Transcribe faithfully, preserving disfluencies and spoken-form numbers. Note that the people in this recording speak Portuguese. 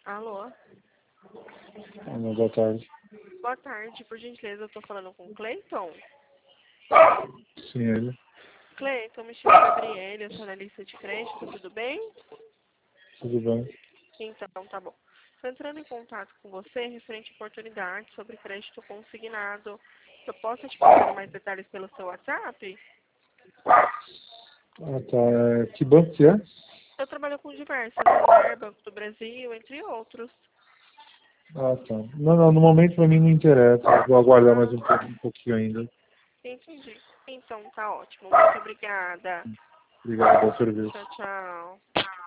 Alô? Alô, boa tarde. Boa tarde, por gentileza, eu tô falando com o Cleiton? Sim, ele. Cleiton, me chamo Gabriele, eu sou analista de crédito, tudo bem? Tudo bem? Então, tá bom. Estou entrando em contato com você referente a oportunidades sobre crédito consignado. Eu posso te passar mais detalhes pelo seu WhatsApp? Ah, tá. É, que banco que é? Eu trabalho com diversos, Santander, Banco do Brasil, entre outros. Ah, tá. Não, não, no momento pra mim não interessa. Eu vou aguardar mais Ah, um, pouco, um pouquinho ainda. entendi. Então, tá ótimo. Muito obrigada. Obrigado, bom serviço. Tchau, tchau.